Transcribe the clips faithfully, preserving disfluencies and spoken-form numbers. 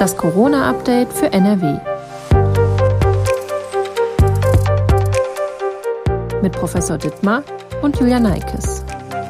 Das Corona-Update für N R W. Mit Professor Dittmar und Julia Neikes.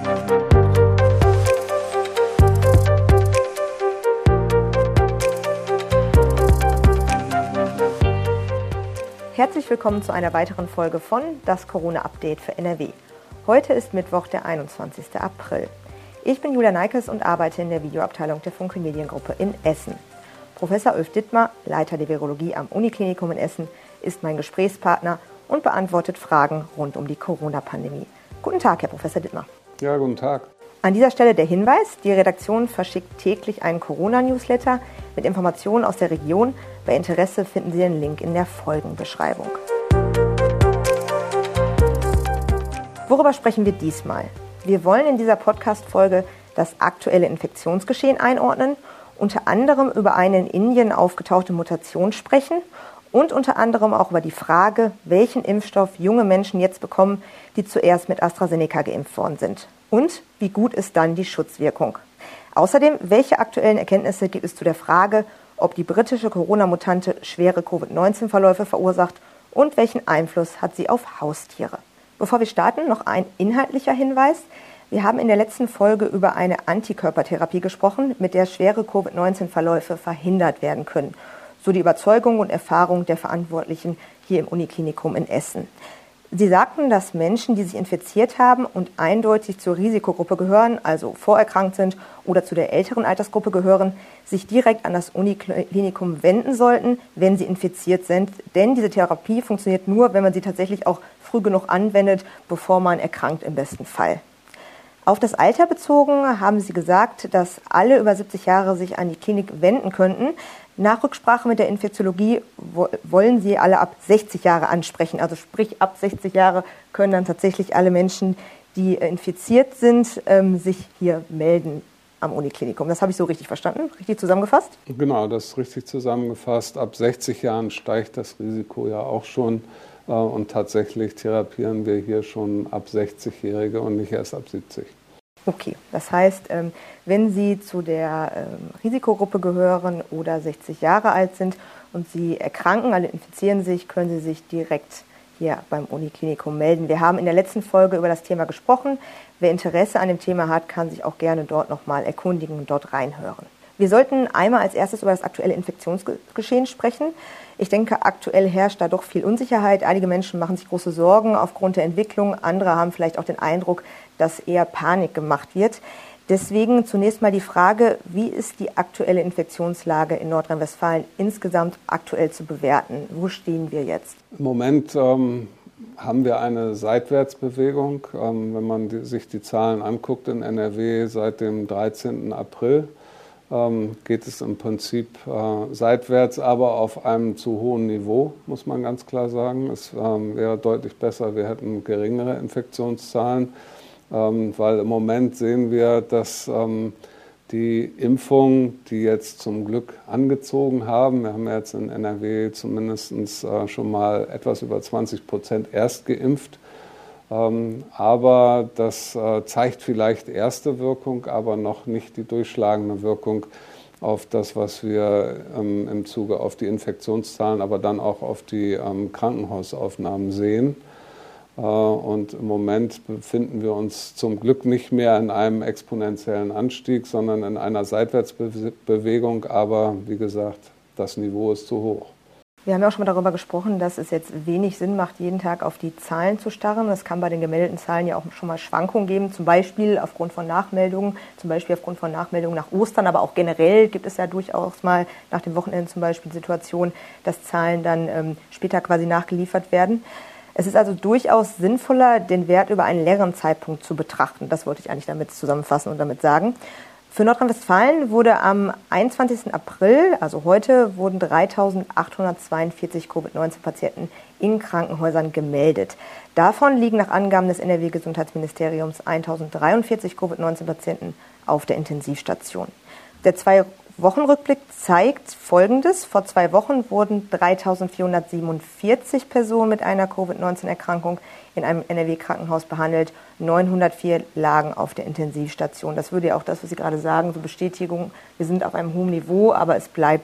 Herzlich willkommen zu einer weiteren Folge von Das Corona-Update für N R W. Heute ist Mittwoch, der einundzwanzigster April. Ich bin Julia Neikes und arbeite in der Videoabteilung der Funke Mediengruppe in Essen. Professor Ulf Dittmar, Leiter der Virologie am Uniklinikum in Essen, ist mein Gesprächspartner und beantwortet Fragen rund um die Corona-Pandemie. Guten Tag, Herr Professor Dittmar. Ja, guten Tag. An dieser Stelle der Hinweis, die Redaktion verschickt täglich einen Corona-Newsletter mit Informationen aus der Region. Bei Interesse finden Sie den Link in der Folgenbeschreibung. Worüber sprechen wir diesmal? Wir wollen in dieser Podcast-Folge das aktuelle Infektionsgeschehen einordnen, unter anderem über eine in Indien aufgetauchte Mutation sprechen und unter anderem auch über die Frage, welchen Impfstoff junge Menschen jetzt bekommen, die zuerst mit AstraZeneca geimpft worden sind. Und wie gut ist dann die Schutzwirkung? Außerdem, welche aktuellen Erkenntnisse gibt es zu der Frage, ob die britische Corona-Mutante schwere Covid neunzehn Verläufe verursacht und welchen Einfluss hat sie auf Haustiere? Bevor wir starten, noch ein inhaltlicher Hinweis. Wir haben in der letzten Folge über eine Antikörpertherapie gesprochen, mit der schwere Covid neunzehn Verläufe verhindert werden können. So die Überzeugung und Erfahrung der Verantwortlichen hier im Uniklinikum in Essen. Sie sagten, dass Menschen, die sich infiziert haben und eindeutig zur Risikogruppe gehören, also vorerkrankt sind oder zu der älteren Altersgruppe gehören, sich direkt an das Uniklinikum wenden sollten, wenn sie infiziert sind. Denn diese Therapie funktioniert nur, wenn man sie tatsächlich auch früh genug anwendet, bevor man erkrankt im besten Fall. Auf das Alter bezogen haben Sie gesagt, dass alle über siebzig Jahre sich an die Klinik wenden könnten. Nach Rücksprache mit der Infektiologie wollen Sie alle ab sechzig Jahre ansprechen. Also sprich, ab sechzig Jahre können dann tatsächlich alle Menschen, die infiziert sind, sich hier melden am Uniklinikum. Das habe ich so richtig verstanden? Richtig zusammengefasst? Genau, das ist richtig zusammengefasst. Ab sechzig Jahren steigt das Risiko ja auch schon. Und tatsächlich therapieren wir hier schon ab sechzigjährige und nicht erst ab siebzig. Okay, das heißt, wenn Sie zu der Risikogruppe gehören oder sechzig Jahre alt sind und Sie erkranken, alle infizieren sich, können Sie sich direkt hier beim Uniklinikum melden. Wir haben in der letzten Folge über das Thema gesprochen. Wer Interesse an dem Thema hat, kann sich auch gerne dort nochmal erkundigen und dort reinhören. Wir sollten einmal als erstes über das aktuelle Infektionsgeschehen sprechen. Ich denke, aktuell herrscht da doch viel Unsicherheit. Einige Menschen machen sich große Sorgen aufgrund der Entwicklung. Andere haben vielleicht auch den Eindruck, dass eher Panik gemacht wird. Deswegen zunächst mal die Frage, wie ist die aktuelle Infektionslage in Nordrhein-Westfalen insgesamt aktuell zu bewerten? Wo stehen wir jetzt? Im Moment ähm, haben wir eine Seitwärtsbewegung. Ähm, wenn man die, sich die Zahlen anguckt in N R W seit dem dreizehnten April, ähm, geht es im Prinzip äh, seitwärts, aber auf einem zu hohen Niveau, muss man ganz klar sagen. Es ähm, wäre deutlich besser, wir hätten geringere Infektionszahlen. Ähm, weil im Moment sehen wir, dass ähm, die Impfungen, die jetzt zum Glück angezogen haben, wir haben ja jetzt in N R W zumindest äh, schon mal etwas über zwanzig Prozent erst geimpft, ähm, aber das äh, zeigt vielleicht erste Wirkung, aber noch nicht die durchschlagende Wirkung auf das, was wir ähm, im Zuge auf die Infektionszahlen, aber dann auch auf die ähm, Krankenhausaufnahmen sehen. Und im Moment befinden wir uns zum Glück nicht mehr in einem exponentiellen Anstieg, sondern in einer Seitwärtsbewegung. Aber wie gesagt, das Niveau ist zu hoch. Wir haben ja auch schon mal darüber gesprochen, dass es jetzt wenig Sinn macht, jeden Tag auf die Zahlen zu starren. Es kann bei den gemeldeten Zahlen ja auch schon mal Schwankungen geben, zum Beispiel aufgrund von Nachmeldungen, zum Beispiel aufgrund von Nachmeldungen nach Ostern, aber auch generell gibt es ja durchaus mal nach dem Wochenende zum Beispiel Situationen, dass Zahlen dann ähm, später quasi nachgeliefert werden. Es ist also durchaus sinnvoller, den Wert über einen längeren Zeitpunkt zu betrachten. Das wollte ich eigentlich damit zusammenfassen und damit sagen. Für Nordrhein-Westfalen wurde am einundzwanzigsten April, also heute, wurden dreitausendachthundertzweiundvierzig Covid neunzehn Patienten in Krankenhäusern gemeldet. Davon liegen nach Angaben des N R W-Gesundheitsministeriums tausenddreiundvierzig Covid neunzehn Patienten auf der Intensivstation. Der zwei Wochenrückblick zeigt Folgendes. Vor zwei Wochen wurden dreitausendvierhundertsiebenundvierzig Personen mit einer Covid neunzehn Erkrankung in einem N R W-Krankenhaus behandelt. neunhundertvier lagen auf der Intensivstation. Das würde ja auch das, was Sie gerade sagen, so Bestätigung, wir sind auf einem hohen Niveau, aber es bleibt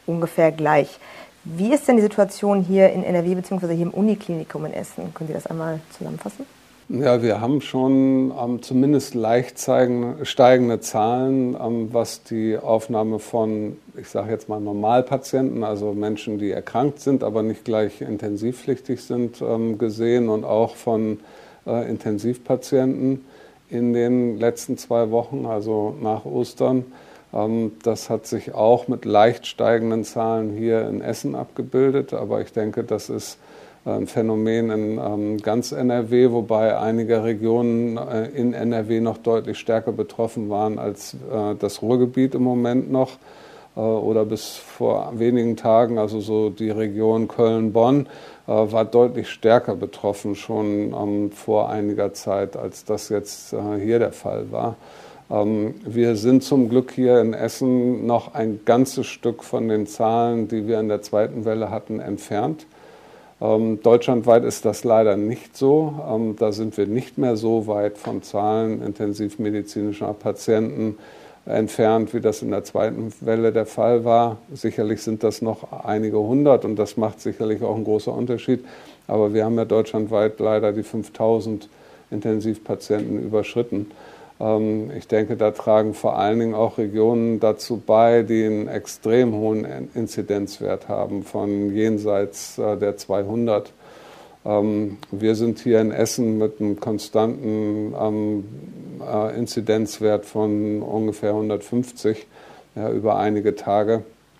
ungefähr gleich. Wie ist denn die Situation hier in N R W bzw. hier im Uniklinikum in Essen? Können Sie das einmal zusammenfassen? Ja, wir haben schon ähm, zumindest leicht zeigende, steigende Zahlen, ähm, was die Aufnahme von, ich sage jetzt mal Normalpatienten, also Menschen, die erkrankt sind, aber nicht gleich intensivpflichtig sind, ähm, gesehen und auch von äh, Intensivpatienten in den letzten zwei Wochen, also nach Ostern. Ähm, das hat sich auch mit leicht steigenden Zahlen hier in Essen abgebildet, aber ich denke, das ist ein Phänomen in ähm, ganz N R W, wobei einige Regionen äh, in N R W noch deutlich stärker betroffen waren als äh, das Ruhrgebiet im Moment noch äh, oder bis vor wenigen Tagen, also so die Region Köln-Bonn, äh, war deutlich stärker betroffen schon ähm, vor einiger Zeit, als das jetzt äh, hier der Fall war. Ähm, wir sind zum Glück hier in Essen noch ein ganzes Stück von den Zahlen, die wir in der zweiten Welle hatten, entfernt. Ähm, deutschlandweit ist das leider nicht so. Ähm, da sind wir nicht mehr so weit von Zahlen intensivmedizinischer Patienten entfernt, wie das in der zweiten Welle der Fall war. Sicherlich sind das noch einige hundert und das macht sicherlich auch einen großen Unterschied. Aber wir haben ja deutschlandweit leider die fünftausend Intensivpatienten überschritten. Ich denke, da tragen vor allen Dingen auch Regionen dazu bei, die einen extrem hohen Inzidenzwert haben, von jenseits der zweihundert. Wir sind hier in Essen mit einem konstanten Inzidenzwert von ungefähr hundertfünfzig ja, über einige Tage.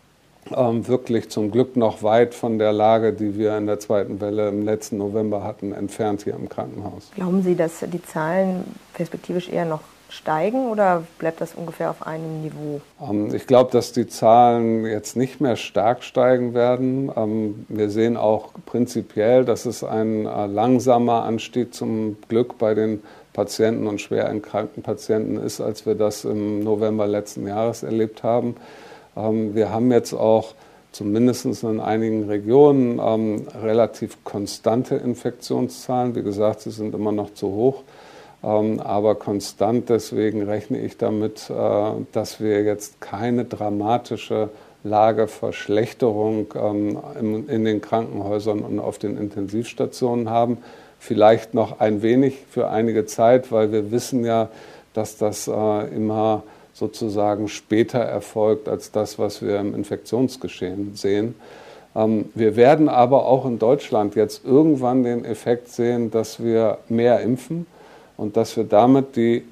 Wirklich zum Glück noch weit von der Lage, die wir in der zweiten Welle im letzten November hatten, entfernt hier im Krankenhaus. Glauben Sie, dass die Zahlen perspektivisch eher noch steigen oder bleibt das ungefähr auf einem Niveau? Ich glaube, dass die Zahlen jetzt nicht mehr stark steigen werden. Wir sehen auch prinzipiell, dass es ein langsamer Anstieg zum Glück bei den Patienten und schwer erkrankten Patienten ist, als wir das im November letzten Jahres erlebt haben. Wir haben jetzt auch zumindest in einigen Regionen ähm, relativ konstante Infektionszahlen. Wie gesagt, sie sind immer noch zu hoch, ähm, aber konstant. Deswegen rechne ich damit, äh, dass wir jetzt keine dramatische Lageverschlechterung ähm, in, in den Krankenhäusern und auf den Intensivstationen haben. Vielleicht noch ein wenig für einige Zeit, weil wir wissen ja, dass das äh, immer sozusagen später erfolgt als das, was wir im Infektionsgeschehen sehen. Ähm, wir werden aber auch in Deutschland jetzt irgendwann den Effekt sehen, dass wir mehr impfen und dass wir damit die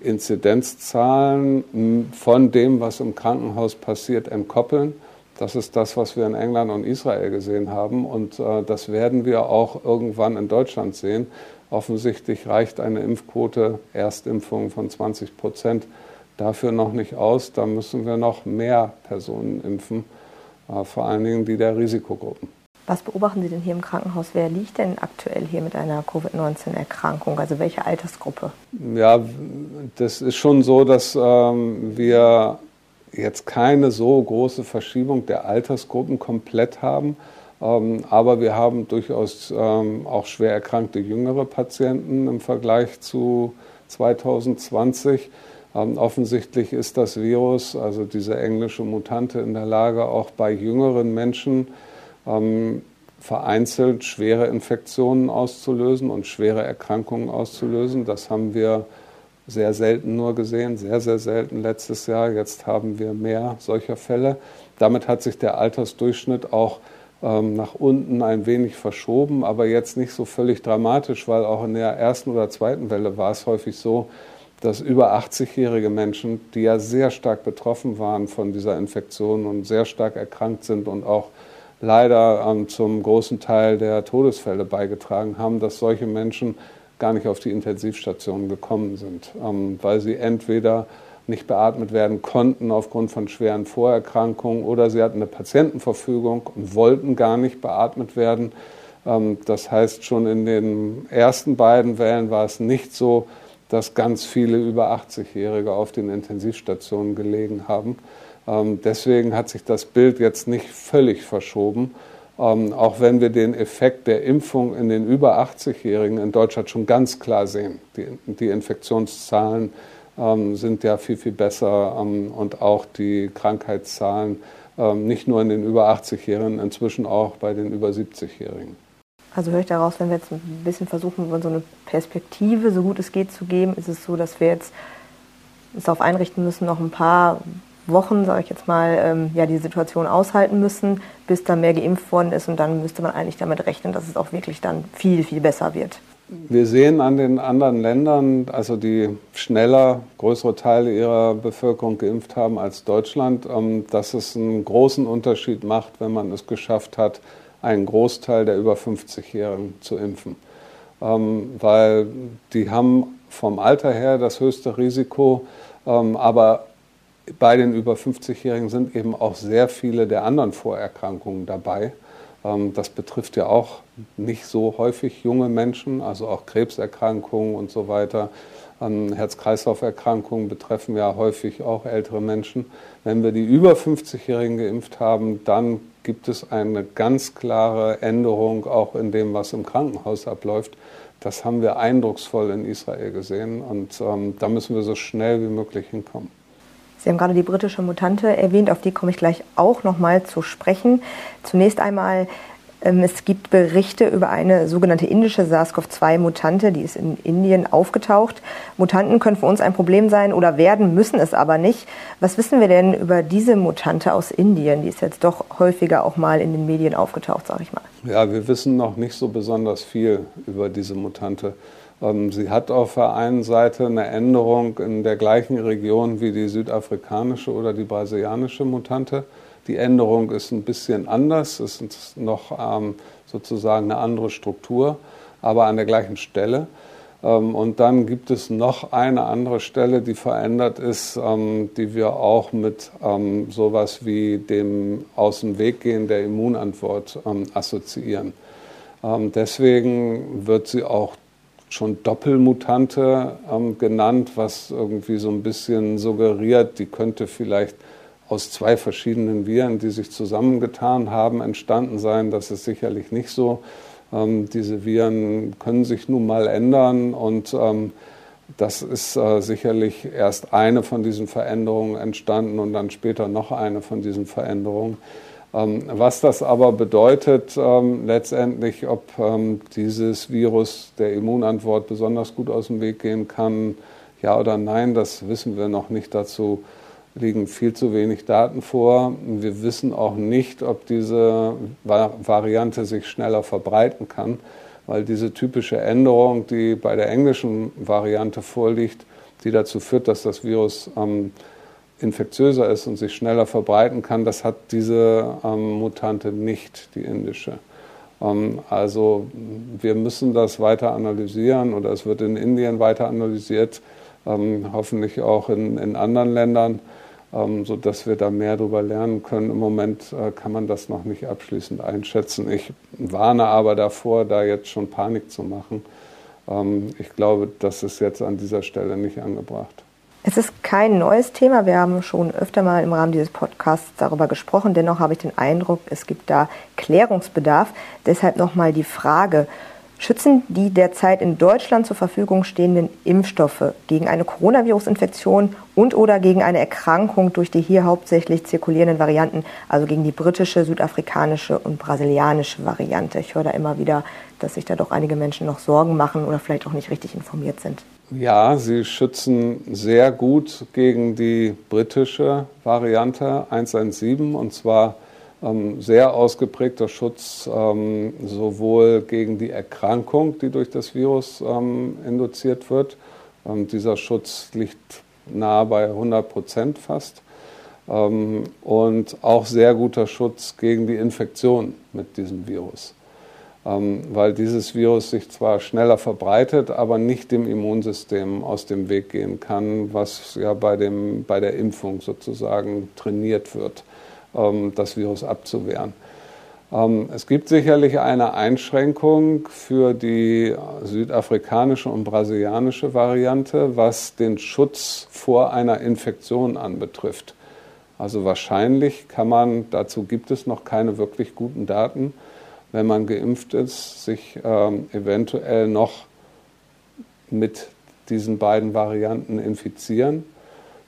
Inzidenzzahlen von dem, was im Krankenhaus passiert, entkoppeln. Das ist das, was wir in England und Israel gesehen haben und äh, das werden wir auch irgendwann in Deutschland sehen. Offensichtlich reicht eine Impfquote, Erstimpfung von zwanzig Prozent, dafür noch nicht aus. Da müssen wir noch mehr Personen impfen, äh, vor allen Dingen die der Risikogruppen. Was beobachten Sie denn hier im Krankenhaus? Wer liegt denn aktuell hier mit einer Covid neunzehn Erkrankung? Also welche Altersgruppe? Ja, das ist schon so, dass ähm, wir jetzt keine so große Verschiebung der Altersgruppen komplett haben. Ähm, aber wir haben durchaus ähm, auch schwer erkrankte jüngere Patienten im Vergleich zu zweitausendzwanzig. Ähm, offensichtlich ist das Virus, also diese englische Mutante, in der Lage, auch bei jüngeren Menschen ähm, vereinzelt schwere Infektionen auszulösen und schwere Erkrankungen auszulösen. Das haben wir sehr selten nur gesehen, sehr, sehr selten letztes Jahr. Jetzt haben wir mehr solcher Fälle. Damit hat sich der Altersdurchschnitt auch ähm, nach unten ein wenig verschoben, aber jetzt nicht so völlig dramatisch, weil auch in der ersten oder zweiten Welle war es häufig so, dass über achtzigjährige Menschen, die ja sehr stark betroffen waren von dieser Infektion und sehr stark erkrankt sind und auch leider ähm, zum großen Teil der Todesfälle beigetragen haben, dass solche Menschen gar nicht auf die Intensivstationen gekommen sind, ähm, weil sie entweder nicht beatmet werden konnten aufgrund von schweren Vorerkrankungen oder sie hatten eine Patientenverfügung und wollten gar nicht beatmet werden. Ähm, das heißt, schon in den ersten beiden Wellen war es nicht so, dass ganz viele über achtzigjährige auf den Intensivstationen gelegen haben. Ähm, deswegen hat sich das Bild jetzt nicht völlig verschoben, ähm, auch wenn wir den Effekt der Impfung in den über achtzigjährigen in Deutschland schon ganz klar sehen. Die, die Infektionszahlen ähm, sind ja viel, viel besser ähm, und auch die Krankheitszahlen nicht nur in den über achtzig-Jährigen, inzwischen auch bei den über siebzig-Jährigen. Also höre ich daraus, wenn wir jetzt ein bisschen versuchen, so eine Perspektive, so gut es geht, zu geben, ist es so, dass wir jetzt uns darauf einrichten müssen, noch ein paar Wochen, sage ich jetzt mal, ähm, ja, die Situation aushalten müssen, bis dann mehr geimpft worden ist, und dann müsste man eigentlich damit rechnen, dass es auch wirklich dann viel, viel besser wird. Wir sehen an den anderen Ländern, also die schneller größere Teile ihrer Bevölkerung geimpft haben als Deutschland, ähm, dass es einen großen Unterschied macht, wenn man es geschafft hat, einen Großteil der über fünfzig-Jährigen zu impfen. Ähm, weil die haben vom Alter her das höchste Risiko, ähm, aber bei den über fünfzig-Jährigen sind eben auch sehr viele der anderen Vorerkrankungen dabei. Ähm, das betrifft ja auch nicht so häufig junge Menschen, also auch Krebserkrankungen und so weiter. Ähm, Herz-Kreislauf-Erkrankungen betreffen ja häufig auch ältere Menschen. Wenn wir die über fünfzig-Jährigen geimpft haben, dann gibt es eine ganz klare Änderung auch in dem, was im Krankenhaus abläuft. Das haben wir eindrucksvoll in Israel gesehen, und ähm, da müssen wir so schnell wie möglich hinkommen. Sie haben gerade die britische Mutante erwähnt, auf die komme ich gleich auch noch mal zu sprechen. Zunächst einmal, ähm, es gibt Berichte über eine sogenannte indische SARS-C o V zwei Mutante, die ist in Indien aufgetaucht. Mutanten können für uns ein Problem sein oder werden, müssen es aber nicht. Was wissen wir denn über diese Mutante aus Indien? Die ist jetzt doch häufiger auch mal in den Medien aufgetaucht, sage ich mal. Ja, wir wissen noch nicht so besonders viel über diese Mutante. Sie hat auf der einen Seite eine Änderung in der gleichen Region wie die südafrikanische oder die brasilianische Mutante. Die Änderung ist ein bisschen anders, es ist noch ähm, sozusagen eine andere Struktur, aber an der gleichen Stelle. Ähm, und dann gibt es noch eine andere Stelle, die verändert ist, ähm, die wir auch mit ähm, sowas wie dem Aus dem Weg gehen der Immunantwort ähm, assoziieren. Ähm, deswegen wird sie auch schon Doppelmutante ähm, genannt, was irgendwie so ein bisschen suggeriert, die könnte vielleicht aus zwei verschiedenen Viren, die sich zusammengetan haben, entstanden sein. Das ist sicherlich nicht so. Ähm, diese Viren können sich nun mal ändern, und ähm, das ist äh, sicherlich erst eine von diesen Veränderungen entstanden und dann später noch eine von diesen Veränderungen. Ähm, was das aber bedeutet, ähm, letztendlich, ob ähm, dieses Virus der Immunantwort besonders gut aus dem Weg gehen kann, ja oder nein, das wissen wir noch nicht. Dazu liegen viel zu wenig Daten vor. Wir wissen auch nicht, ob diese Variante sich schneller verbreiten kann, weil diese typische Änderung, die bei der englischen Variante vorliegt, die dazu führt, dass das Virus ähm, infektiöser ist und sich schneller verbreiten kann, das hat diese ähm, Mutante nicht, die indische. Ähm, also wir müssen das weiter analysieren, oder es wird in Indien weiter analysiert, ähm, hoffentlich auch in, in anderen Ländern, ähm, sodass wir da mehr darüber lernen können. Im Moment äh, kann man das noch nicht abschließend einschätzen. Ich warne aber davor, da jetzt schon Panik zu machen. Ähm, ich glaube, das ist jetzt an dieser Stelle nicht angebracht. Es ist kein neues Thema. Wir haben schon öfter mal im Rahmen dieses Podcasts darüber gesprochen. Dennoch habe ich den Eindruck, es gibt da Klärungsbedarf. Deshalb nochmal die Frage: Schützen die derzeit in Deutschland zur Verfügung stehenden Impfstoffe gegen eine Coronavirus-Infektion und oder gegen eine Erkrankung durch die hier hauptsächlich zirkulierenden Varianten, also gegen die britische, südafrikanische und brasilianische Variante? Ich höre da immer wieder, dass sich da doch einige Menschen noch Sorgen machen oder vielleicht auch nicht richtig informiert sind. Ja, sie schützen sehr gut gegen die britische Variante eins eins sieben, und zwar ähm, sehr ausgeprägter Schutz ähm, sowohl gegen die Erkrankung, die durch das Virus ähm, induziert wird. Ähm, dieser Schutz liegt nahe bei hundert Prozent fast. Ähm, und auch sehr guter Schutz gegen die Infektion mit diesem Virus. Ähm, weil dieses Virus sich zwar schneller verbreitet, aber nicht dem Immunsystem aus dem Weg gehen kann, was ja bei, dem, bei der Impfung sozusagen trainiert wird, ähm, das Virus abzuwehren. Ähm, es gibt sicherlich eine Einschränkung für die südafrikanische und brasilianische Variante, was den Schutz vor einer Infektion anbetrifft. Also wahrscheinlich kann man, dazu gibt es noch keine wirklich guten Daten, wenn man geimpft ist, sich ähm, eventuell noch mit diesen beiden Varianten infizieren.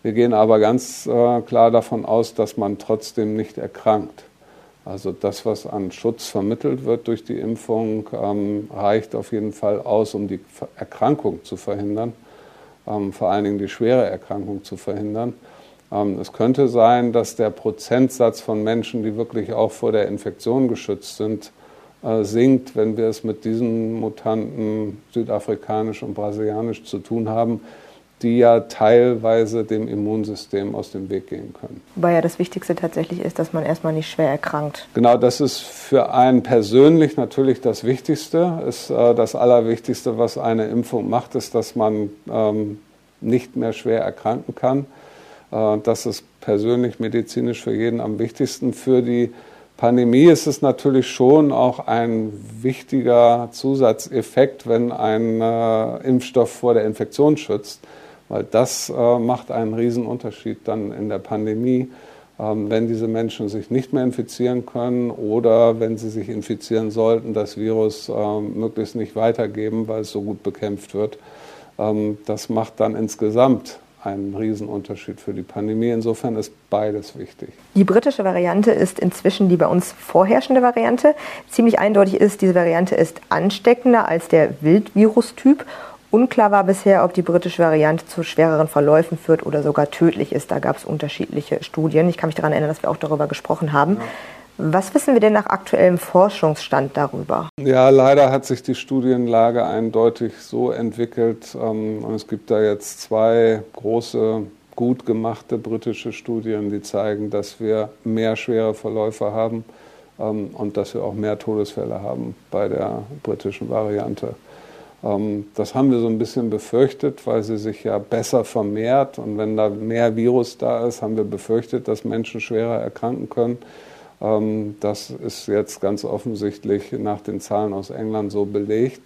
Wir gehen aber ganz äh, klar davon aus, dass man trotzdem nicht erkrankt. Also das, was an Schutz vermittelt wird durch die Impfung, ähm, reicht auf jeden Fall aus, um die Erkrankung zu verhindern, ähm, vor allen Dingen die schwere Erkrankung zu verhindern. Ähm, es könnte sein, dass der Prozentsatz von Menschen, die wirklich auch vor der Infektion geschützt sind, äh, sinkt, wenn wir es mit diesen Mutanten südafrikanisch und brasilianisch zu tun haben, die ja teilweise dem Immunsystem aus dem Weg gehen können. Wobei ja das Wichtigste tatsächlich ist, dass man erstmal nicht schwer erkrankt. Genau, das ist für einen persönlich natürlich das Wichtigste. Ist, äh, das Allerwichtigste, was eine Impfung macht, ist, dass man ähm, nicht mehr schwer erkranken kann. Äh, das ist persönlich medizinisch für jeden am wichtigsten. Für die Pandemie ist es natürlich schon auch ein wichtiger Zusatzeffekt, wenn ein äh, Impfstoff vor der Infektion schützt. Weil das äh, macht einen riesen Unterschied dann in der Pandemie, ähm, wenn diese Menschen sich nicht mehr infizieren können oder wenn sie sich infizieren sollten, das Virus äh, möglichst nicht weitergeben, weil es so gut bekämpft wird. Ähm, das macht dann insgesamt einen riesen Unterschied für die Pandemie. Insofern ist beides wichtig. Die britische Variante ist inzwischen die bei uns vorherrschende Variante. Ziemlich eindeutig ist, diese Variante ist ansteckender als der Wildvirustyp. Unklar war bisher, ob die britische Variante zu schwereren Verläufen führt oder sogar tödlich ist. Da gab es unterschiedliche Studien. Ich kann mich daran erinnern, dass wir auch darüber gesprochen haben. Ja. Was wissen wir denn nach aktuellem Forschungsstand darüber? Ja, leider hat sich die Studienlage eindeutig so entwickelt. Und es gibt da jetzt zwei große, gut gemachte britische Studien, die zeigen, dass wir mehr schwere Verläufe haben und dass wir auch mehr Todesfälle haben bei der britischen Variante. Das haben wir so ein bisschen befürchtet, weil sie sich ja besser vermehrt. Und wenn da mehr Virus da ist, haben wir befürchtet, dass Menschen schwerer erkranken können. Das ist jetzt ganz offensichtlich nach den Zahlen aus England so belegt.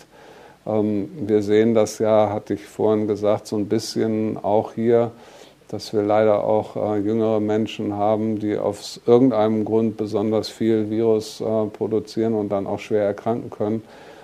Wir sehen das ja, hatte ich vorhin gesagt, so ein bisschen auch hier, dass wir leider auch jüngere Menschen haben, die aus irgendeinem Grund besonders viel Virus produzieren und dann auch schwer erkranken können.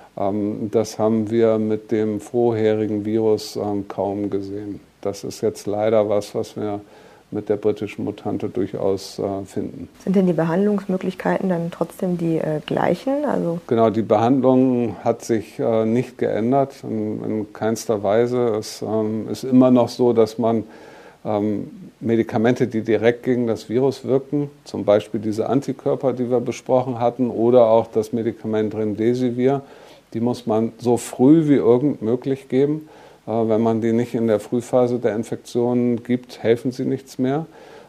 Das haben wir mit dem vorherigen Virus kaum gesehen. Das ist jetzt leider was, was wir mit der britischen Mutante durchaus finden. Sind denn die Behandlungsmöglichkeiten dann trotzdem die äh, gleichen? Also genau, die Behandlung hat sich äh, nicht geändert, in, in keinster Weise. Es ähm, ist immer noch so, dass man ähm, Medikamente, die direkt gegen das Virus wirken, zum Beispiel diese Antikörper, die wir besprochen hatten, oder auch das Medikament Remdesivir, die muss man so früh wie irgend möglich geben. Wenn man die nicht in der Frühphase der Infektion gibt, helfen sie nichts mehr.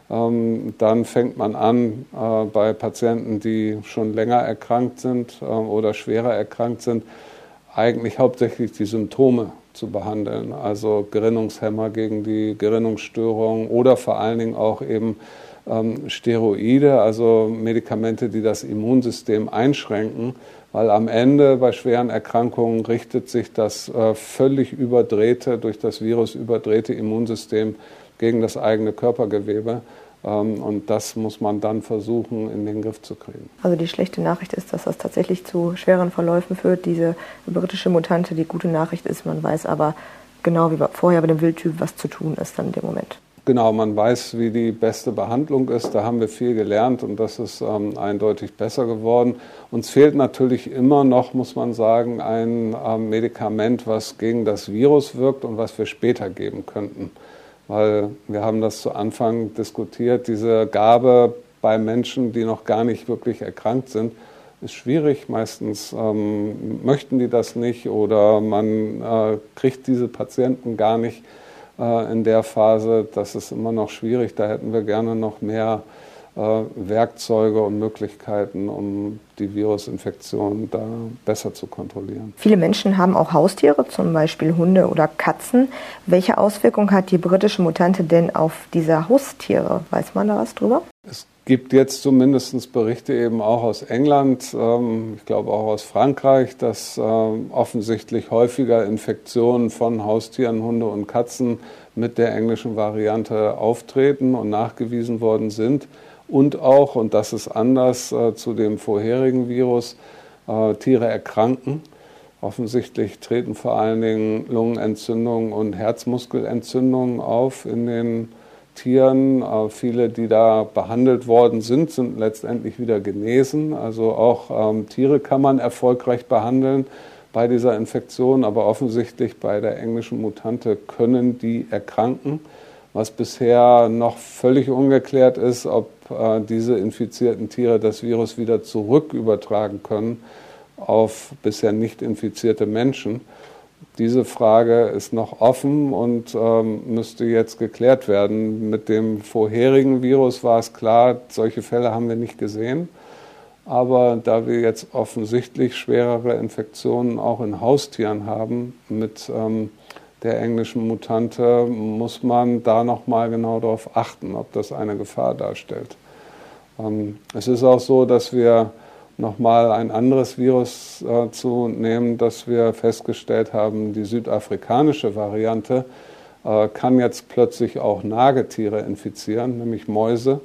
Dann fängt man an, bei Patienten, die schon länger erkrankt sind oder schwerer erkrankt sind, eigentlich hauptsächlich die Symptome zu behandeln. Also Gerinnungshemmer gegen die Gerinnungsstörung oder vor allen Dingen auch eben Steroide, also Medikamente, die das Immunsystem einschränken. Weil am Ende bei schweren Erkrankungen richtet sich das äh, völlig überdrehte, durch das Virus überdrehte Immunsystem gegen das eigene Körpergewebe. Ähm, und das muss man dann versuchen, in den Griff zu kriegen. Also die schlechte Nachricht ist, dass das tatsächlich zu schweren Verläufen führt. Diese britische Mutante, die gute Nachricht ist, man weiß aber genau wie vorher bei dem Wildtyp, was zu tun ist dann in dem Moment. Genau, man weiß, wie die beste Behandlung ist. Da haben wir viel gelernt und das ist ähm, eindeutig besser geworden. Uns fehlt natürlich immer noch, muss man sagen, ein ähm, Medikament, was gegen das Virus wirkt und was wir später geben könnten. Weil wir haben das zu Anfang diskutiert, diese Gabe bei Menschen, die noch gar nicht wirklich erkrankt sind, ist schwierig. Meistens ähm, möchten die das nicht oder man äh, kriegt diese Patienten gar nicht in der Phase. Das ist immer noch schwierig. Da hätten wir gerne noch mehr äh, Werkzeuge und Möglichkeiten, um die Virusinfektion da besser zu kontrollieren. Viele Menschen haben auch Haustiere, zum Beispiel Hunde oder Katzen. Welche Auswirkung hat die britische Mutante denn auf diese Haustiere? Weiß man da was drüber? Es gibt jetzt zumindest Berichte eben auch aus England, ähm, ich glaube auch aus Frankreich, dass ähm, offensichtlich häufiger Infektionen von Haustieren, Hunde und Katzen mit der englischen Variante auftreten und nachgewiesen worden sind. Und auch, und das ist anders äh, zu dem vorherigen Virus, äh, Tiere erkranken. Offensichtlich treten vor allen Dingen Lungenentzündungen und Herzmuskelentzündungen auf in den Tieren. Äh, viele, die da behandelt worden sind, sind letztendlich wieder genesen. Also auch ähm, Tiere kann man erfolgreich behandeln bei dieser Infektion, aber offensichtlich bei der englischen Mutante können die erkranken. Was bisher noch völlig ungeklärt ist, ob äh, diese infizierten Tiere das Virus wieder zurück übertragen können auf bisher nicht infizierte Menschen. Diese Frage ist noch offen und ähm, müsste jetzt geklärt werden. Mit dem vorherigen Virus war es klar, solche Fälle haben wir nicht gesehen. Aber da wir jetzt offensichtlich schwerere Infektionen auch in Haustieren haben mit ähm, der englischen Mutante, muss man da nochmal genau darauf achten, ob das eine Gefahr darstellt. Ähm, es ist auch so, dass wir nochmal ein anderes Virus äh, zu nehmen, das wir festgestellt haben, die südafrikanische Variante äh, kann jetzt plötzlich auch Nagetiere infizieren, nämlich Mäuse.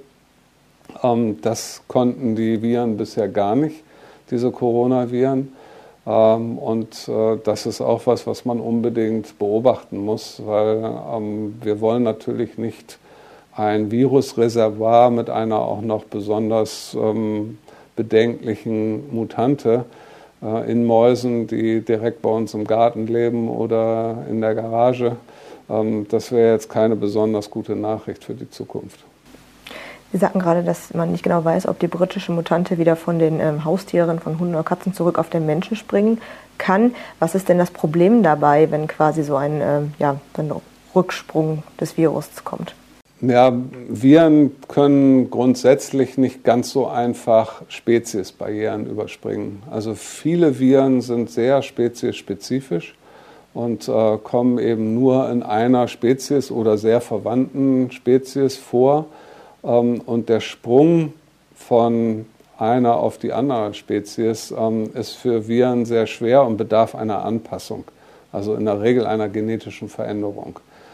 Ähm, das konnten die Viren bisher gar nicht, diese Coronaviren. Ähm, und äh, das ist auch was, was man unbedingt beobachten muss, weil ähm, wir wollen natürlich nicht ein Virusreservoir mit einer auch noch besonders ähm, bedenklichen Mutante äh, in Mäusen, die direkt bei uns im Garten leben oder in der Garage. Ähm, das wäre jetzt keine besonders gute Nachricht für die Zukunft. Sie sagten gerade, dass man nicht genau weiß, ob die britische Mutante wieder von den ähm, Haustieren, von Hunden oder Katzen zurück auf den Menschen springen kann. Was ist denn das Problem dabei, wenn quasi so ein, ähm, ja, ein Rücksprung des Virus kommt? Ja, Viren können grundsätzlich nicht ganz so einfach Speziesbarrieren überspringen. Also viele Viren sind sehr speziesspezifisch und äh, kommen eben nur in einer Spezies oder sehr verwandten Spezies vor. Ähm, und der Sprung von einer auf die andere Spezies ähm, ist für Viren sehr schwer und bedarf einer Anpassung, also in der Regel einer genetischen Veränderung.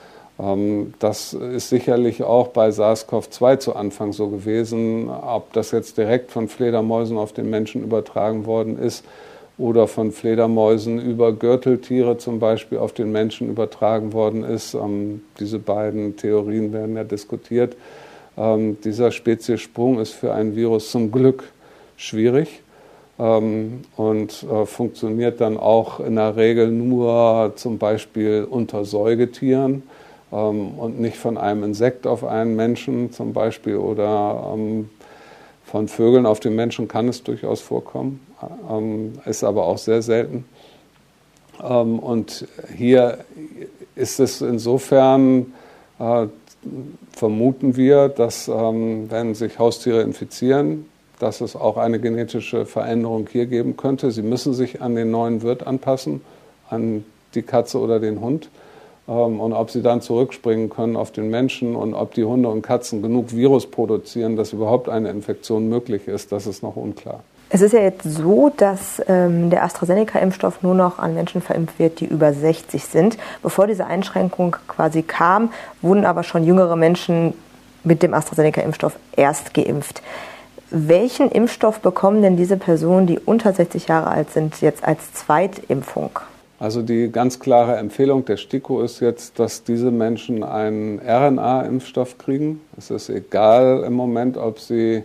Das ist sicherlich auch bei SARS-CoV zwei zu Anfang so gewesen. Ob das jetzt direkt von Fledermäusen auf den Menschen übertragen worden ist oder von Fledermäusen über Gürteltiere zum Beispiel auf den Menschen übertragen worden ist. Diese beiden Theorien werden ja diskutiert. Dieser Speziessprung ist für ein Virus zum Glück schwierig und funktioniert dann auch in der Regel nur zum Beispiel unter Säugetieren und nicht von einem Insekt auf einen Menschen zum Beispiel oder ähm, von Vögeln auf den Menschen kann es durchaus vorkommen, ähm, ist aber auch sehr selten. Ähm, und hier ist es insofern, äh, vermuten wir, dass ähm, wenn sich Haustiere infizieren, dass es auch eine genetische Veränderung hier geben könnte. Sie müssen sich an den neuen Wirt anpassen, an die Katze oder den Hund. Und ob sie dann zurückspringen können auf den Menschen und ob die Hunde und Katzen genug Virus produzieren, dass überhaupt eine Infektion möglich ist, das ist noch unklar. Es ist ja jetzt so, dass ähm, der AstraZeneca-Impfstoff nur noch an Menschen verimpft wird, die über sechzig sind. Bevor diese Einschränkung quasi kam, wurden aber schon jüngere Menschen mit dem AstraZeneca-Impfstoff erst geimpft. Welchen Impfstoff bekommen denn diese Personen, die unter sechzig Jahre alt sind, jetzt als Zweitimpfung? Also die ganz klare Empfehlung der STIKO ist jetzt, dass diese Menschen einen R N A-Impfstoff kriegen. Es ist egal im Moment, ob sie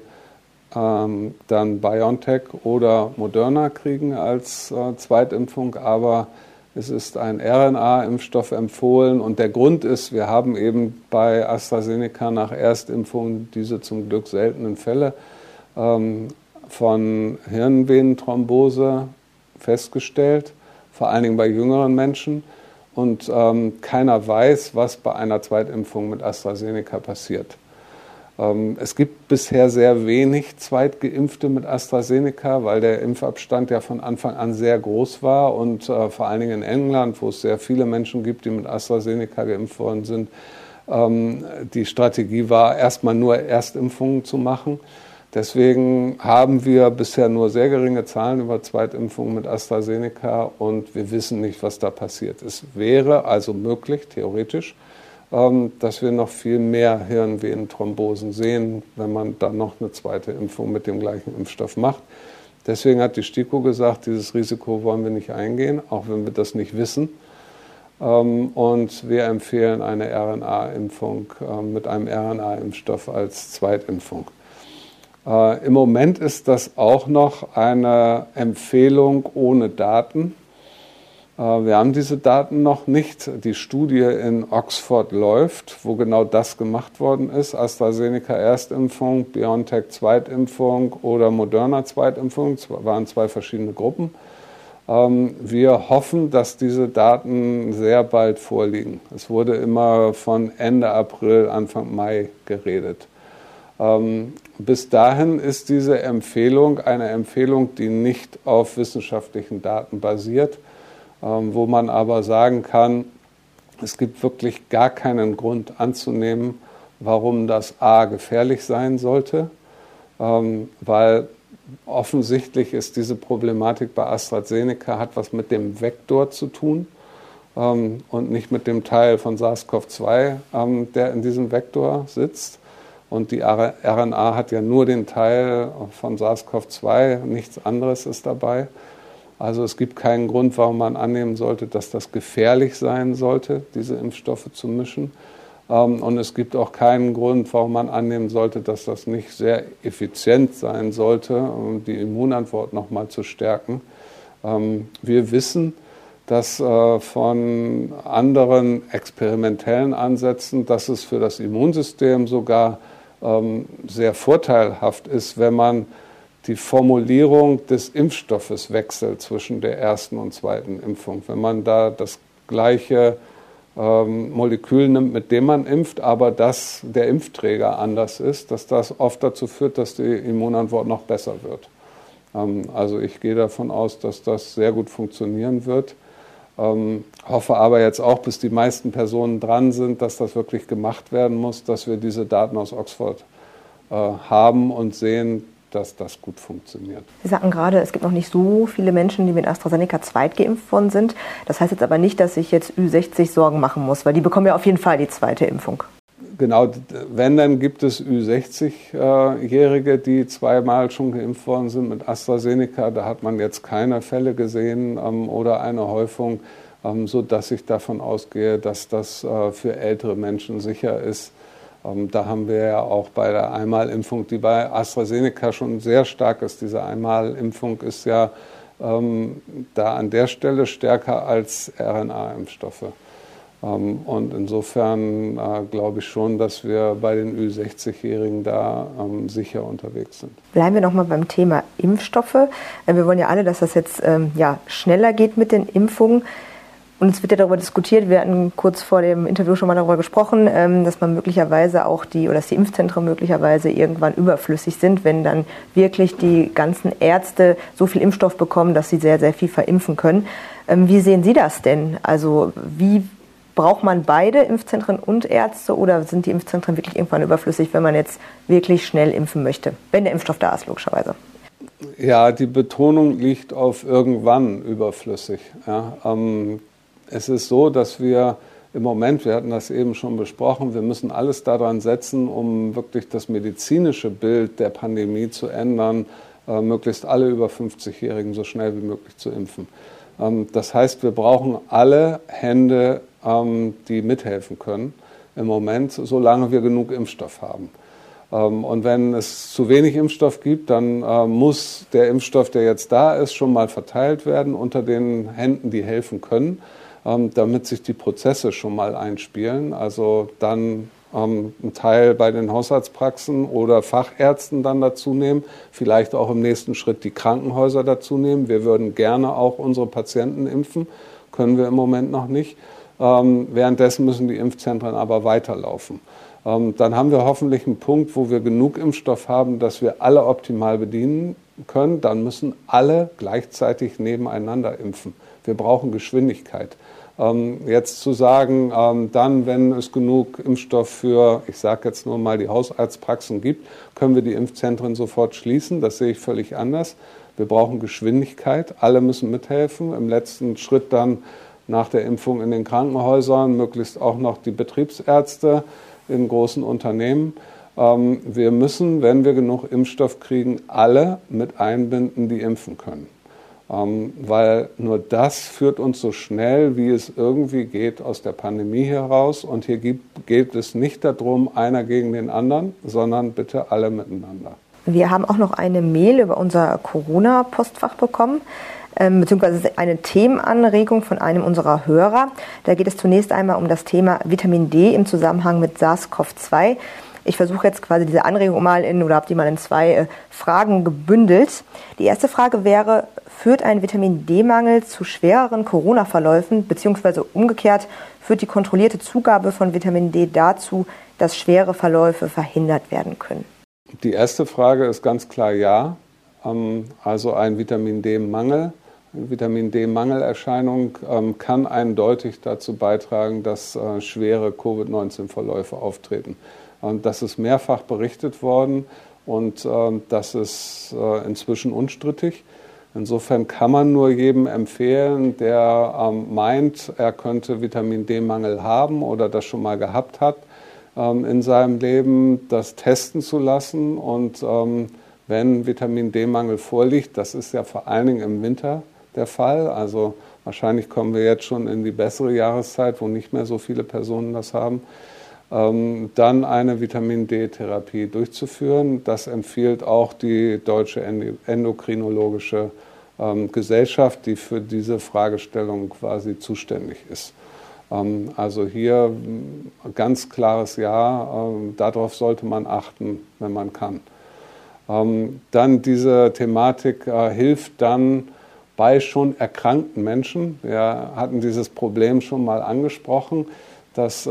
ähm, dann BioNTech oder Moderna kriegen als äh, Zweitimpfung, aber es ist ein R N A-Impfstoff empfohlen und der Grund ist, wir haben eben bei AstraZeneca nach Erstimpfung diese zum Glück seltenen Fälle ähm, von Hirnvenenthrombose festgestellt, vor allen Dingen bei jüngeren Menschen. Und ähm, keiner weiß, was bei einer Zweitimpfung mit AstraZeneca passiert. Ähm, es gibt bisher sehr wenig Zweitgeimpfte mit AstraZeneca, weil der Impfabstand ja von Anfang an sehr groß war. Und äh, vor allen Dingen in England, wo es sehr viele Menschen gibt, die mit AstraZeneca geimpft worden sind, ähm, die Strategie war, erstmal nur Erstimpfungen zu machen. Deswegen haben wir bisher nur sehr geringe Zahlen über Zweitimpfungen mit AstraZeneca und wir wissen nicht, was da passiert. Es wäre also möglich, theoretisch, dass wir noch viel mehr Hirnvenenthrombosen sehen, wenn man dann noch eine zweite Impfung mit dem gleichen Impfstoff macht. Deswegen hat die STIKO gesagt, dieses Risiko wollen wir nicht eingehen, auch wenn wir das nicht wissen. Und wir empfehlen eine R N A-Impfung mit einem R N A-Impfstoff als Zweitimpfung. Im Moment ist das auch noch eine Empfehlung ohne Daten. Wir haben diese Daten noch nicht. Die Studie in Oxford läuft, wo genau das gemacht worden ist. AstraZeneca Erstimpfung, BioNTech Zweitimpfung oder Moderna Zweitimpfung. Das waren zwei verschiedene Gruppen. Wir hoffen, dass diese Daten sehr bald vorliegen. Es wurde immer von Ende April, Anfang Mai geredet. Bis dahin ist diese Empfehlung eine Empfehlung, die nicht auf wissenschaftlichen Daten basiert, wo man aber sagen kann, es gibt wirklich gar keinen Grund anzunehmen, warum das A gefährlich sein sollte, weil offensichtlich ist diese Problematik bei AstraZeneca, hat was mit dem Vektor zu tun ähm, und nicht mit dem Teil von SARS-C o V zwei, ähm, der in diesem Vektor sitzt. Und die R N A hat ja nur den Teil von SARS-C o V zwei, nichts anderes ist dabei. Also es gibt keinen Grund, warum man annehmen sollte, dass das gefährlich sein sollte, diese Impfstoffe zu mischen. Und es gibt auch keinen Grund, warum man annehmen sollte, dass das nicht sehr effizient sein sollte, um die Immunantwort nochmal zu stärken. Wir wissen, dass von anderen experimentellen Ansätzen, dass es für das Immunsystem sogar sehr vorteilhaft ist, wenn man die Formulierung des Impfstoffes wechselt zwischen der ersten und zweiten Impfung. Wenn man da das gleiche Ähm, Molekül nimmt, mit dem man impft, aber dass der Impfträger anders ist, dass das oft dazu führt, dass die Immunantwort noch besser wird. Ähm, also ich gehe davon aus, dass das sehr gut funktionieren wird. Ähm, hoffe aber jetzt auch, bis die meisten Personen dran sind, dass das wirklich gemacht werden muss, dass wir diese Daten aus Oxford äh, haben und sehen, dass das gut funktioniert. Sie sagten gerade, es gibt noch nicht so viele Menschen, die mit AstraZeneca zweitgeimpft worden sind. Das heißt jetzt aber nicht, dass sich jetzt Ü sechzig Sorgen machen muss, weil die bekommen ja auf jeden Fall die zweite Impfung. Genau, wenn, dann gibt es Ü sechzig-Jährige, die zweimal schon geimpft worden sind mit AstraZeneca. Da hat man jetzt keine Fälle gesehen ähm, oder eine Häufung, ähm, sodass ich davon ausgehe, dass das äh, für ältere Menschen sicher ist. Da haben wir ja auch bei der Einmalimpfung, die bei AstraZeneca schon sehr stark ist. Diese Einmalimpfung ist ja ähm, da an der Stelle stärker als R N A-Impfstoffe. Ähm, und insofern äh, glaube ich schon, dass wir bei den Ü sechzig-Jährigen da ähm, sicher unterwegs sind. Bleiben wir nochmal beim Thema Impfstoffe. Äh, wir wollen ja alle, dass das jetzt ähm, ja, schneller geht mit den Impfungen. Und es wird ja darüber diskutiert, wir hatten kurz vor dem Interview schon mal darüber gesprochen, dass man möglicherweise auch die, oder dass die Impfzentren möglicherweise irgendwann überflüssig sind, wenn dann wirklich die ganzen Ärzte so viel Impfstoff bekommen, dass sie sehr, sehr viel verimpfen können. Wie sehen Sie das denn? Also wie braucht man beide Impfzentren und Ärzte oder sind die Impfzentren wirklich irgendwann überflüssig, wenn man jetzt wirklich schnell impfen möchte, wenn der Impfstoff da ist, logischerweise? Ja, die Betonung liegt auf irgendwann überflüssig. Ja, ähm, Es ist so, dass wir im Moment, wir hatten das eben schon besprochen, wir müssen alles daran setzen, um wirklich das medizinische Bild der Pandemie zu ändern, äh, möglichst alle über fünfzig-Jährigen so schnell wie möglich zu impfen. Ähm, das heißt, wir brauchen alle Hände, ähm, die mithelfen können im Moment, solange wir genug Impfstoff haben. Ähm, und wenn es zu wenig Impfstoff gibt, dann äh, muss der Impfstoff, der jetzt da ist, schon mal verteilt werden unter den Händen, die helfen können, damit sich die Prozesse schon mal einspielen. Also dann ähm, einen Teil bei den Hausarztpraxen oder Fachärzten dann dazu nehmen, vielleicht auch im nächsten Schritt die Krankenhäuser dazu nehmen. Wir würden gerne auch unsere Patienten impfen, können wir im Moment noch nicht. Ähm, währenddessen müssen die Impfzentren aber weiterlaufen. Ähm, dann haben wir hoffentlich einen Punkt, wo wir genug Impfstoff haben, dass wir alle optimal bedienen können. Dann müssen alle gleichzeitig nebeneinander impfen. Wir brauchen Geschwindigkeit. Ähm, jetzt zu sagen, ähm, dann, wenn es genug Impfstoff für, ich sage jetzt nur mal, die Hausarztpraxen gibt, können wir die Impfzentren sofort schließen. Das sehe ich völlig anders. Wir brauchen Geschwindigkeit. Alle müssen mithelfen. Im letzten Schritt dann nach der Impfung in den Krankenhäusern, möglichst auch noch die Betriebsärzte in großen Unternehmen. Ähm, wir müssen, wenn wir genug Impfstoff kriegen, alle mit einbinden, die impfen können. Ähm, weil nur das führt uns so schnell, wie es irgendwie geht, aus der Pandemie heraus. Und hier gibt, geht es nicht darum, einer gegen den anderen, sondern bitte alle miteinander. Wir haben auch noch eine Mail über unser Corona-Postfach bekommen, ähm, beziehungsweise eine Themenanregung von einem unserer Hörer. Da geht es zunächst einmal um das Thema Vitamin D im Zusammenhang mit SARS-C o V zwei. Ich versuche jetzt quasi diese Anregung mal in, oder habe die mal in zwei äh, Fragen gebündelt. Die erste Frage wäre, führt ein Vitamin-D-Mangel zu schwereren Corona-Verläufen, beziehungsweise umgekehrt führt die kontrollierte Zugabe von Vitamin D dazu, dass schwere Verläufe verhindert werden können? Die erste Frage ist ganz klar ja. Also ein Vitamin-D-Mangel, eine Vitamin-D-Mangelerscheinung kann eindeutig dazu beitragen, dass schwere Covid neunzehn Verläufe auftreten. Und das ist mehrfach berichtet worden und das ist inzwischen unstrittig. Insofern kann man nur jedem empfehlen, der meint, er könnte Vitamin-D-Mangel haben oder das schon mal gehabt hat, in seinem Leben, das testen zu lassen. Und ähm, wenn Vitamin-D-Mangel vorliegt, das ist ja vor allen Dingen im Winter der Fall, also wahrscheinlich kommen wir jetzt schon in die bessere Jahreszeit, wo nicht mehr so viele Personen das haben, ähm, dann eine Vitamin-D-Therapie durchzuführen. Das empfiehlt auch die Deutsche Endokrinologische ähm, Gesellschaft, die für diese Fragestellung quasi zuständig ist. Also hier ganz klares Ja, darauf sollte man achten, wenn man kann. Dann diese Thematik hilft dann bei schon erkrankten Menschen. Wir hatten dieses Problem schon mal angesprochen, dass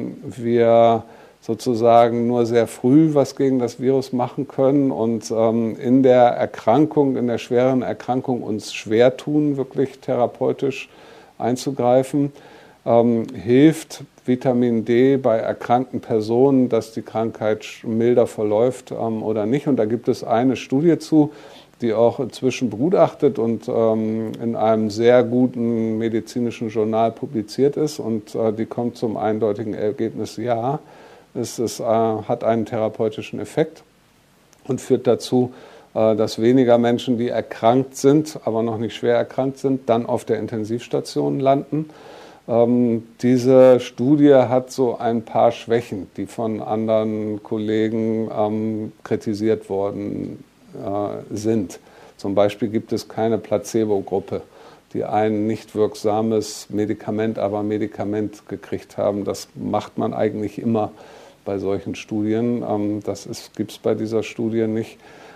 wir sozusagen nur sehr früh was gegen das Virus machen können und in der Erkrankung, in der schweren Erkrankung uns schwer tun, wirklich therapeutisch einzugreifen. Ähm, hilft Vitamin D bei erkrankten Personen, dass die Krankheit milder verläuft ähm, oder nicht. Und da gibt es eine Studie zu, die auch inzwischen begutachtet und ähm, in einem sehr guten medizinischen Journal publiziert ist. Und äh, die kommt zum eindeutigen Ergebnis, ja, es ist, äh, hat einen therapeutischen Effekt und führt dazu, äh, dass weniger Menschen, die erkrankt sind, aber noch nicht schwer erkrankt sind, dann auf der Intensivstation landen. Ähm, diese Studie hat so ein paar Schwächen, die von anderen Kollegen ähm, kritisiert worden äh, sind. Zum Beispiel gibt es keine Placebo-Gruppe, die ein nicht wirksames Medikament, aber Medikament gekriegt haben. Das macht man eigentlich immer bei solchen Studien. Ähm, das gibt es bei dieser Studie nicht.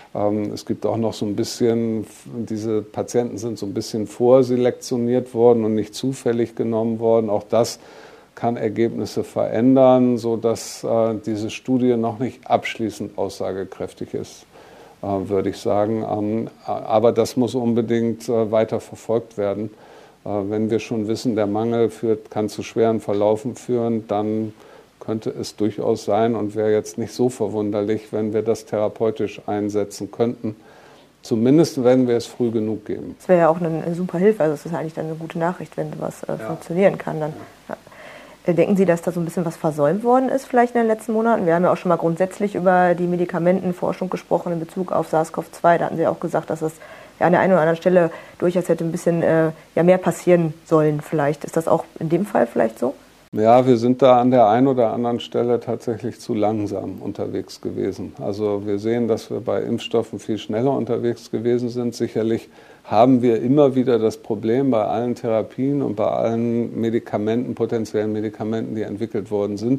Es gibt auch noch so ein bisschen, diese Patienten sind so ein bisschen vorselektioniert worden und nicht zufällig genommen worden. Auch das kann Ergebnisse verändern, sodass äh, diese Studie noch nicht abschließend aussagekräftig ist, äh, würde ich sagen. Ähm, aber das muss unbedingt äh, weiter verfolgt werden. Äh, wenn wir schon wissen, der Mangel führt, kann zu schweren Verlaufen führen, dann könnte es durchaus sein und wäre jetzt nicht so verwunderlich, wenn wir das therapeutisch einsetzen könnten. Zumindest, wenn wir es früh genug geben. Das wäre ja auch eine, eine super Hilfe. Also es ist eigentlich dann eine gute Nachricht, wenn was äh, ja. funktionieren kann. Dann. Ja. Denken Sie, dass da so ein bisschen was versäumt worden ist vielleicht in den letzten Monaten? Wir haben ja auch schon mal grundsätzlich über die Medikamentenforschung gesprochen in Bezug auf SARS-C o V zwei. Da hatten Sie auch gesagt, dass es ja an der einen oder anderen Stelle durchaus hätte ein bisschen äh, ja, mehr passieren sollen vielleicht. Ist das auch in dem Fall vielleicht so? Ja, wir sind da an der einen oder anderen Stelle tatsächlich zu langsam unterwegs gewesen. Also wir sehen, dass wir bei Impfstoffen viel schneller unterwegs gewesen sind. Sicherlich haben wir immer wieder das Problem bei allen Therapien und bei allen Medikamenten, potenziellen Medikamenten, die entwickelt worden sind,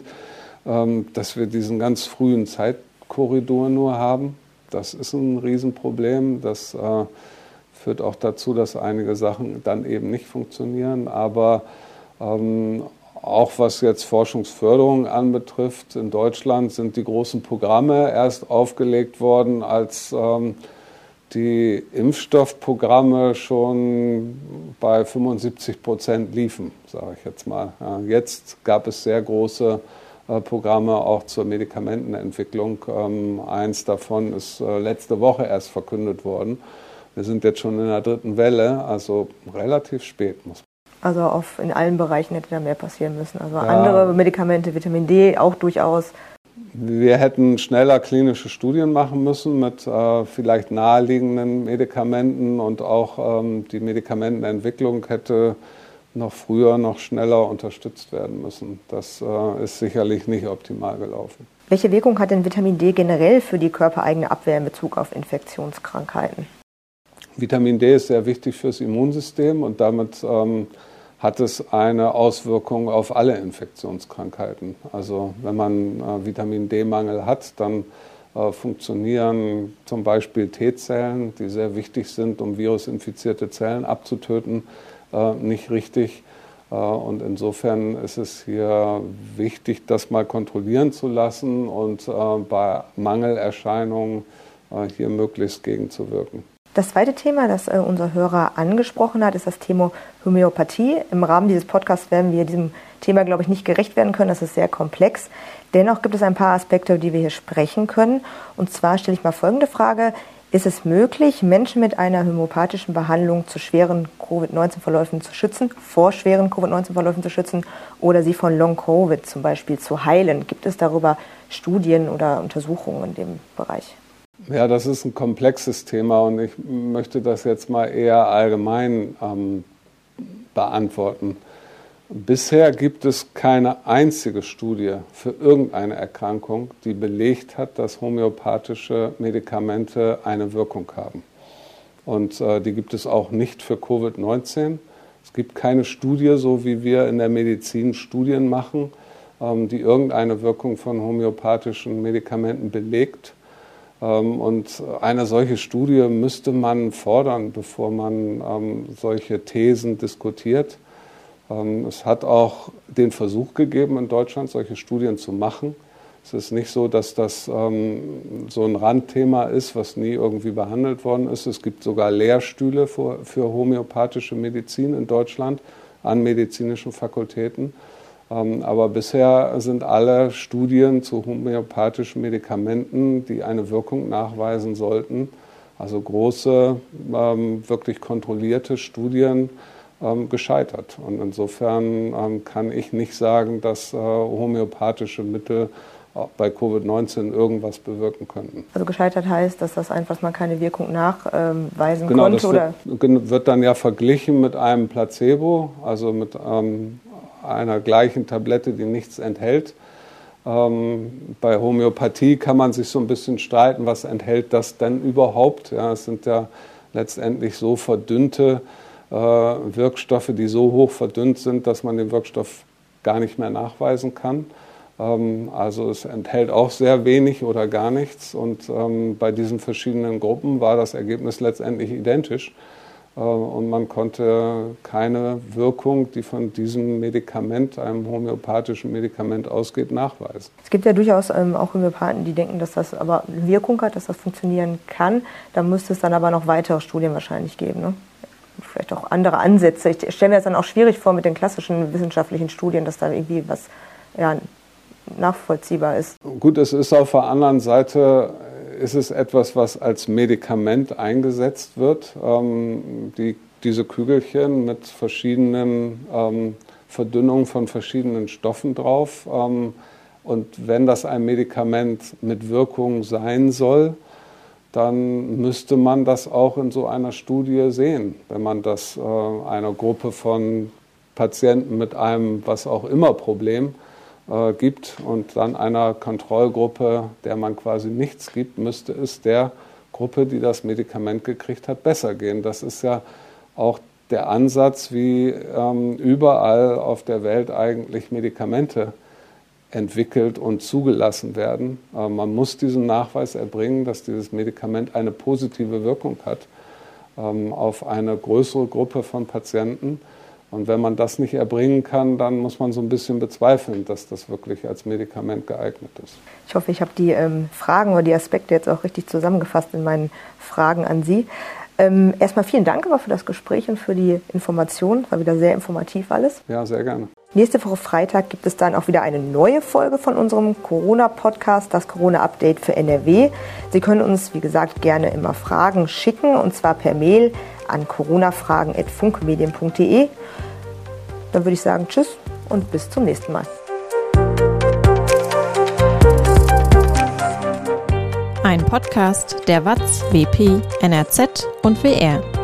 dass wir diesen ganz frühen Zeitkorridor nur haben. Das ist ein Riesenproblem. Das führt auch dazu, dass einige Sachen dann eben nicht funktionieren. Aber ähm, auch was jetzt Forschungsförderung anbetrifft, in Deutschland sind die großen Programme erst aufgelegt worden, als ähm, die Impfstoffprogramme schon bei fünfundsiebzig Prozent liefen, sage ich jetzt mal. Ja, jetzt gab es sehr große äh, Programme auch zur Medikamentenentwicklung. Ähm, eins davon ist äh, letzte Woche erst verkündet worden. Wir sind jetzt schon in der dritten Welle, also relativ spät, muss man. Also auf, in allen Bereichen hätte da mehr passieren müssen. Also ja. Andere Medikamente, Vitamin D auch durchaus. Wir hätten schneller klinische Studien machen müssen mit äh, vielleicht naheliegenden Medikamenten und auch ähm, die Medikamentenentwicklung hätte noch früher, noch schneller unterstützt werden müssen. Das äh, ist sicherlich nicht optimal gelaufen. Welche Wirkung hat denn Vitamin D generell für die körpereigene Abwehr in Bezug auf Infektionskrankheiten? Vitamin D ist sehr wichtig fürs Immunsystem und damit ähm, hat es eine Auswirkung auf alle Infektionskrankheiten. Also wenn man äh, Vitamin D-Mangel hat, dann äh, funktionieren zum Beispiel T-Zellen, die sehr wichtig sind, um virusinfizierte Zellen abzutöten, äh, nicht richtig. Äh, und insofern ist es hier wichtig, das mal kontrollieren zu lassen und äh, bei Mangelerscheinungen äh, hier möglichst gegenzuwirken. Das zweite Thema, das äh, unser Hörer angesprochen hat, ist das Thema Homöopathie. Im Rahmen dieses Podcasts werden wir diesem Thema, glaube ich, nicht gerecht werden können. Das ist sehr komplex. Dennoch gibt es ein paar Aspekte, die wir hier sprechen können. Und zwar stelle ich mal folgende Frage. Ist es möglich, Menschen mit einer homöopathischen Behandlung zu schweren Covid neunzehn Verläufen zu schützen, vor schweren Covid neunzehn Verläufen zu schützen oder sie von Long-Covid zum Beispiel zu heilen? Gibt es darüber Studien oder Untersuchungen in dem Bereich? Ja, das ist ein komplexes Thema und ich möchte das jetzt mal eher allgemein ähm, beantworten. Bisher gibt es keine einzige Studie für irgendeine Erkrankung, die belegt hat, dass homöopathische Medikamente eine Wirkung haben. Und äh, die gibt es auch nicht für Covid neunzehn. Es gibt keine Studie, so wie wir in der Medizin Studien machen, ähm, die irgendeine Wirkung von homöopathischen Medikamenten belegt. Und eine solche Studie müsste man fordern, bevor man ähm, solche Thesen diskutiert. Ähm, es hat auch den Versuch gegeben, in Deutschland solche Studien zu machen. Es ist nicht so, dass das ähm, so ein Randthema ist, was nie irgendwie behandelt worden ist. Es gibt sogar Lehrstühle für, für homöopathische Medizin in Deutschland an medizinischen Fakultäten. Aber bisher sind alle Studien zu homöopathischen Medikamenten, die eine Wirkung nachweisen sollten, also große, wirklich kontrollierte Studien, gescheitert. Und insofern kann ich nicht sagen, dass homöopathische Mittel auch bei Covid neunzehn irgendwas bewirken könnten. Also gescheitert heißt, dass das einfach mal keine Wirkung nachweisen genau, konnte? Das wird, oder? wird dann ja verglichen mit einem Placebo, also mit ähm, einer gleichen Tablette, die nichts enthält. Ähm, bei Homöopathie kann man sich so ein bisschen streiten, was enthält das denn überhaupt? Ja, es sind ja letztendlich so verdünnte äh, Wirkstoffe, die so hoch verdünnt sind, dass man den Wirkstoff gar nicht mehr nachweisen kann. Ähm, also es enthält auch sehr wenig oder gar nichts. Und ähm, bei diesen verschiedenen Gruppen war das Ergebnis letztendlich identisch. Und man konnte keine Wirkung, die von diesem Medikament, einem homöopathischen Medikament ausgeht, nachweisen. Es gibt ja durchaus ähm, auch Homöopathen, die denken, dass das aber eine Wirkung hat, dass das funktionieren kann. Da müsste es dann aber noch weitere Studien wahrscheinlich geben, ne? Vielleicht auch andere Ansätze. Ich stelle mir das dann auch schwierig vor mit den klassischen wissenschaftlichen Studien, dass da irgendwie was ja, nachvollziehbar ist. Gut, es ist auf der anderen Seite... ist es etwas, was als Medikament eingesetzt wird. Ähm, die, diese Kügelchen mit verschiedenen ähm, Verdünnungen von verschiedenen Stoffen drauf. Ähm, und wenn das ein Medikament mit Wirkung sein soll, dann müsste man das auch in so einer Studie sehen. Wenn man das äh, einer Gruppe von Patienten mit einem was auch immer Problem gibt und dann einer Kontrollgruppe, der man quasi nichts gibt, müsste es der Gruppe, die das Medikament gekriegt hat, besser gehen. Das ist ja auch der Ansatz, wie ähm, überall auf der Welt eigentlich Medikamente entwickelt und zugelassen werden. Äh, man muss diesen Nachweis erbringen, dass dieses Medikament eine positive Wirkung hat ähm, auf eine größere Gruppe von Patienten. Und wenn man das nicht erbringen kann, dann muss man so ein bisschen bezweifeln, dass das wirklich als Medikament geeignet ist. Ich hoffe, ich habe die ähm, Fragen oder die Aspekte jetzt auch richtig zusammengefasst in meinen Fragen an Sie. Ähm, erstmal vielen Dank aber für das Gespräch und für die Information. War wieder sehr informativ alles. Ja, sehr gerne. Nächste Woche Freitag gibt es dann auch wieder eine neue Folge von unserem Corona-Podcast, das Corona-Update für N R W. Sie können uns, wie gesagt, gerne immer Fragen schicken, und zwar per Mail an coronafragen at funkemedien punkt de. Dann würde ich sagen, tschüss und bis zum nächsten Mal. Ein Podcast der W A Z, W P, N R Z und W R.